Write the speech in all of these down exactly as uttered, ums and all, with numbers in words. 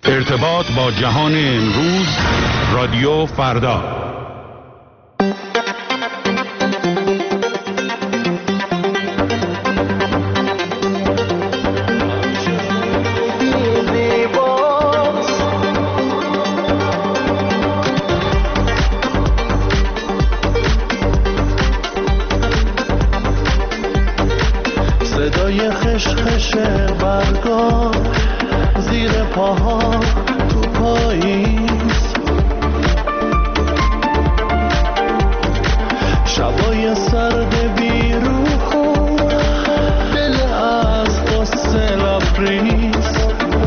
ارتباط با جهان امروز، رادیو فردا. صدای خشخش برگا زیر پاها تو پاییز، شبای سرد بیروح و دل از قصه لبریز.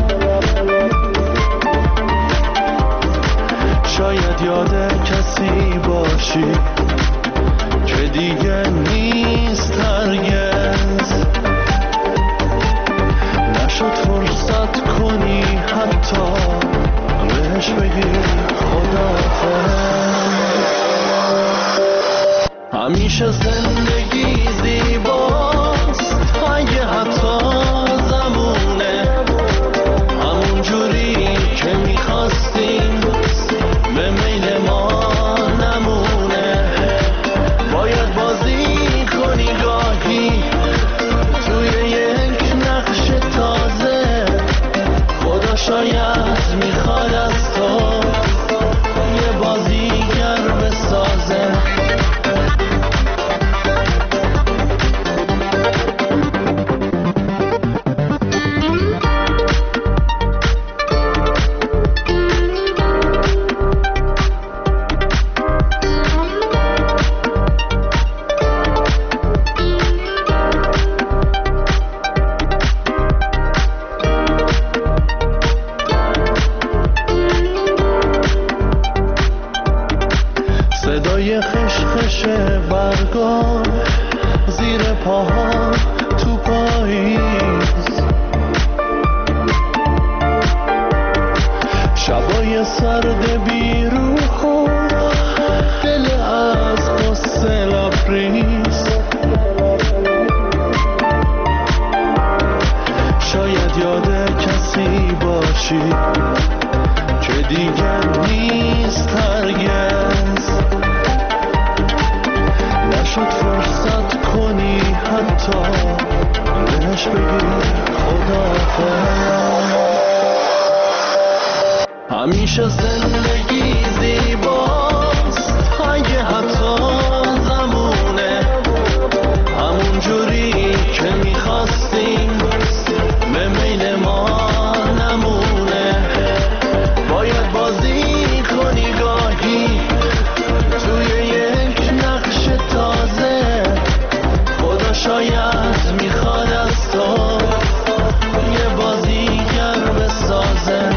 شاید یاد کسی باشی که دیگه نیست هرگز، نشد فرصت کنی حتی بهش بگی خداحافظ. همیشه زندگی زیباست اگه حتی زمونه همون جوری که میخواستیم به میل ما نمونه. باید بازی کنی گاهی توی یک نقش تازه، خدا شاید میخواد از تو یه بازیگر بسازه. صدای خشخش برگا زیر پاها تو پاییز، شبای سرد بیروح و دل از قصه لبریز. شاید یاد کسی باشی که دیگه نیست هرگز، نشد فرصت کنی حتی بهش بگی خداحافظ. همیشه زندگی زیباست اگه حتی زمونه همون جوری که میخواستیم به میل ما نمونه. باید بازی کنی گاهی توی یک نقش تازه، خدا شاید میخواد از تو یه بازیگر بسازه.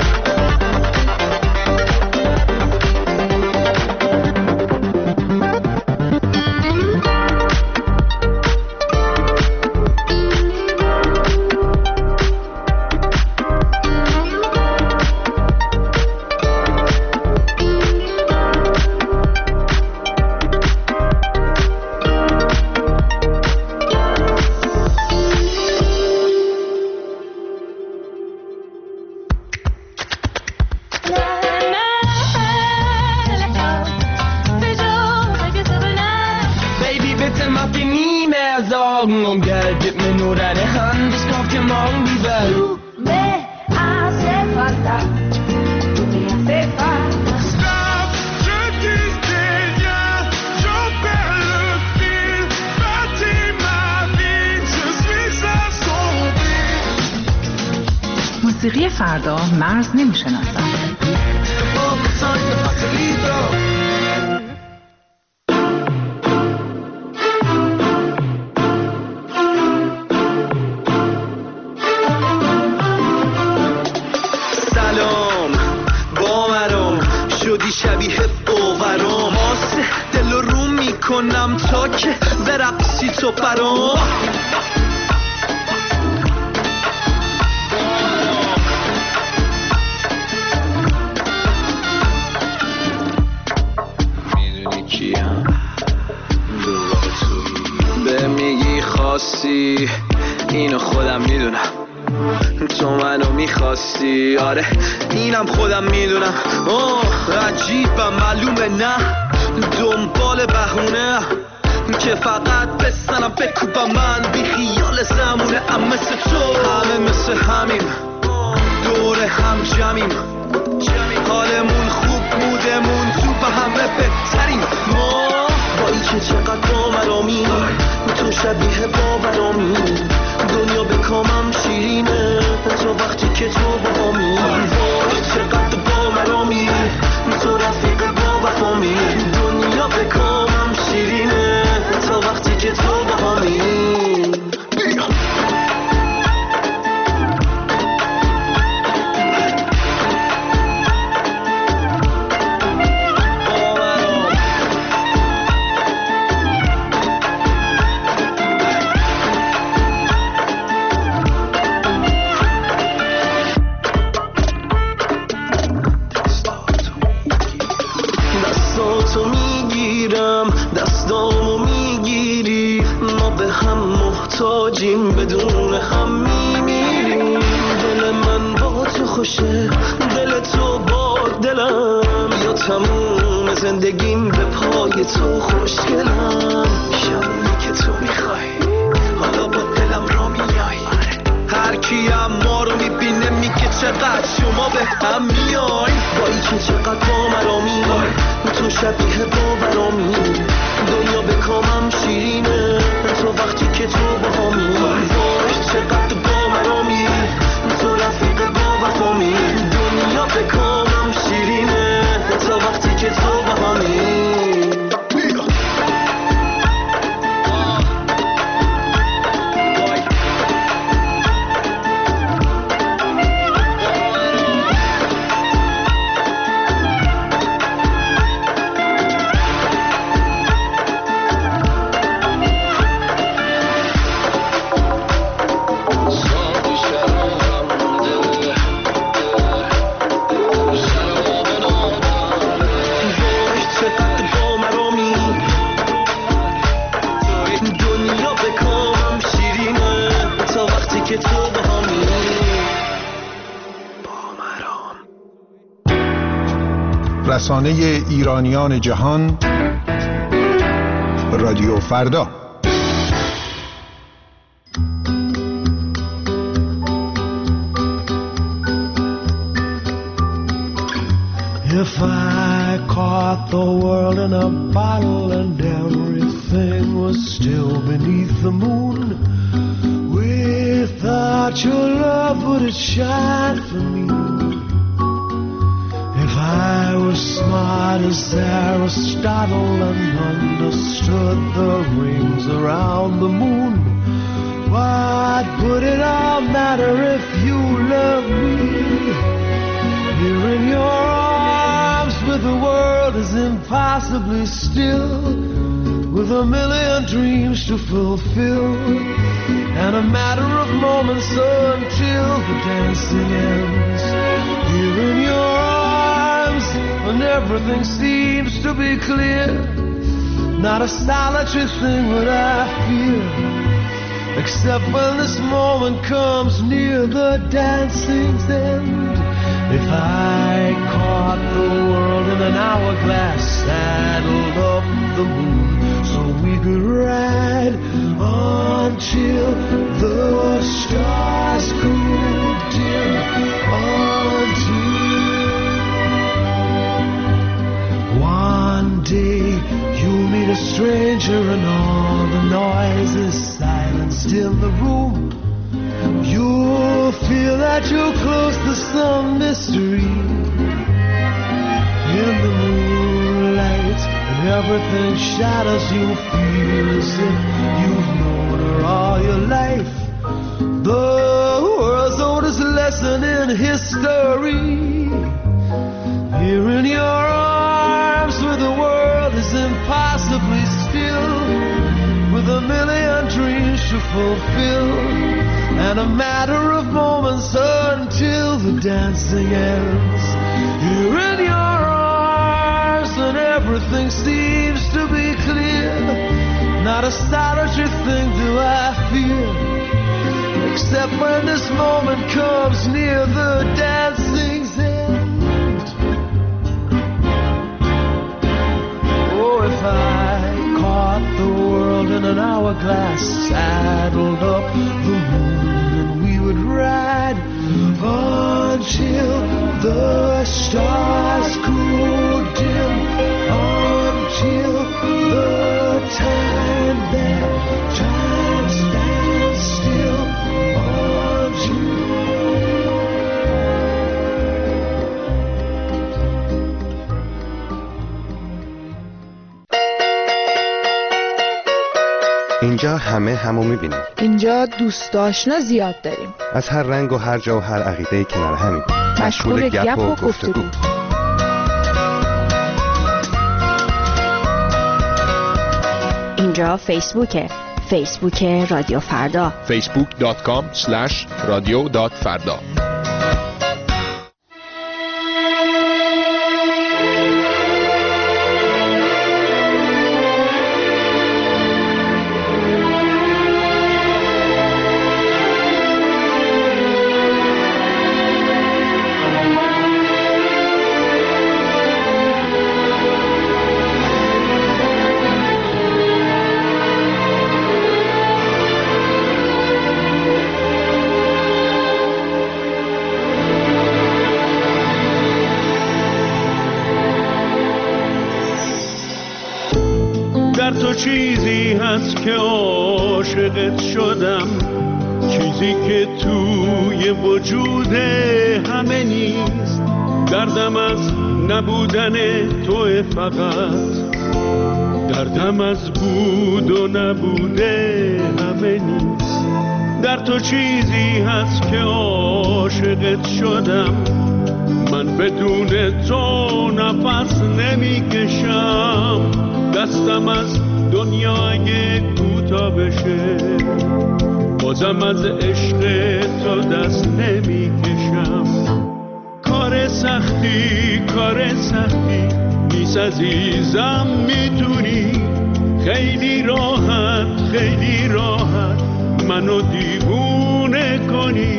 Augen, Geld, gib mir nur deine Hand, ich kauf dir morgen die Welt. Tu me hace falta, tu me hace falta. Stop, je disais rien, j'en perds le fil. Bâtis ma vie, je suis assombri. موسیقی فردا مرز نمیشناسد. شبیه باورم آسه دل رو میکنم تا که برقصی تو برام. میدونی کیم دوباره توی به میگی خاصی اینو خودم میدونم تو منو می میخواستی. آره اینم خودم میدونم، اوه عجیبم معلومه نه دنبال بهونه که فقط بستنم بکوبم من بی خیال زمونه. ام مثل تو همه مثل همیم دور هم جمعیم، حالمون خوب مودمون تو به همه بهترین. ما با ای که چقدر باورامی تو شبیه باورامی، دنیا به کامم شیرینه تو وقتی که تو با همی. وای چقدر باورامی تو رفیق با وفامی، دنیا به کامم شیرینه تو وقتی که تو با همی. بدون هم میمیریم، دل من با تو خوشه دل تو با دلم، یا تموم زندگیم به پای تو خوشگلم. شبی که تو میخوای حالا با دلم را میای، هر کیم ما رو میبینه میگه چقدر شما به هم میای. با ای که چقدر با مرامی تو شبیه باورامی، دنیا به کامم شیرینه تو وقتی که تو با همی. وای چقدر با مرامی تو رفیق با وفامی، دنیا به کامم شیرینه تو وقتی که تو با همی. رسانه ایرانیان جهان رادیو فردا. If I caught the world in a bottle and everything was still beneath the moon, without your love would it shine for me? If I was smart as Aristotle and understood the rings around the moon, what would it all matter if you loved me? Here in your arms where the world is impossibly still, with a million dreams to fulfill, and a matter of moments until the dancing ends. Here in your arms when everything seems to be clear, not a solitary thing would I fear, except when this moment comes near the dancing's end. If I caught the world in an hourglass, saddled up the moon so we could ride until the stars could dim, until one day you'll meet a stranger and all the noise is silenced in the room. You'll feel that you're close to some mystery in the moonlight, and everything shadows. You'll feel as if you've known her all your life. The world's oldest lesson in history, here in your arms where the world is impossibly still, with a million dreams to fulfill, and a matter of moments until the dancing ends. Here in your arms when everything seems to be clear, not a solitary thing do I fear, except when this moment comes near the dancing's end. Oh, if I caught the world in an hourglass, saddled up the moon, and we would ride until the stars grew dim, until the time that time stands still, until اینجا همه همو میبینیم. اینجا دوست آشنا زیاد داریم. از هر رنگ و هر جا و هر عقیده کنار همیم. مشغول گپ و گفتگو. اینجا فیسبوکه. فیسبوک رادیو فردا. فیسبوک دات کام اسلش رادیو دات فردا. چیزی هست که عاشقت شدم، چیزی که توی وجود همه نیست. دردم از نبودن توی فقط، دردم از بود و نبوده همه نیست. در تو چیزی هست که عاشقت شدم، من بدون تو نفس نمیکشم. دستم از دنیا اگه کوتاه بشه، بازم از عشق تو دست نمیکشم. کار سختی کار سختی نیست عزیزم، میتونی خیلی راحت خیلی راحت منو دیوونه کنی.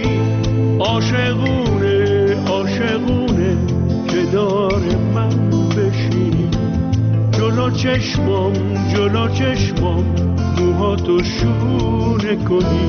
عاشقونه عاشقونه کنار من بشینی، جلو چشمم جلو چشمم موهاتو شونه کنی.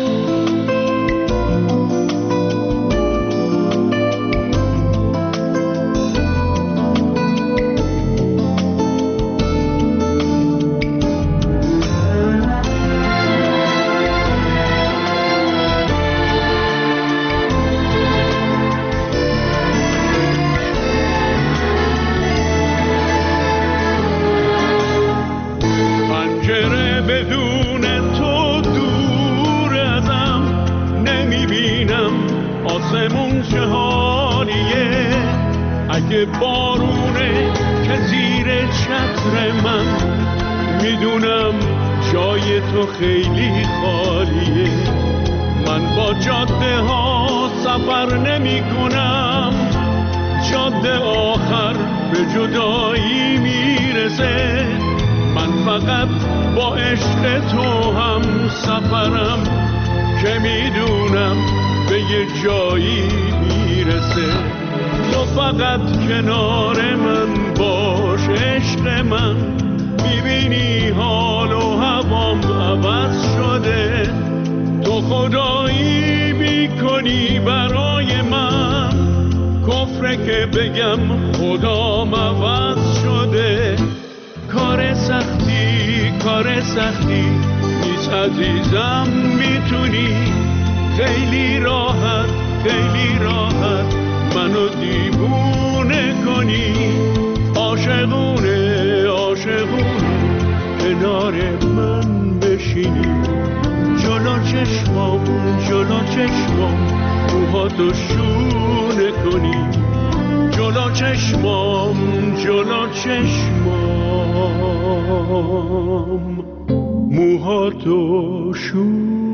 اگه بارونه که زیر چتر من، میدونم جای تو خیلی خالیه. من با جاده ها سفر نمی کنم، جاده آخر به جدایی میرسه. من فقط با عشق تو هم سفرم که میدونم به یه جایی میرسه. تو فقط کنار من باش عشق من، میبینی حال و هوام عوض شده. تو خدایی میکنی برای من، کفره که بگم خدام عوض شده. کار سختی کار سختی نیست عزیزم، میتونی خیلی راحت خیلی راحت منو دیوونه کنی. عاشقونه عاشقونه کنار من بشینی، جلو چشمام جلو چشمام موهاتو شونه کنی. جلو چشمام جلو چشمام موهاتو شونه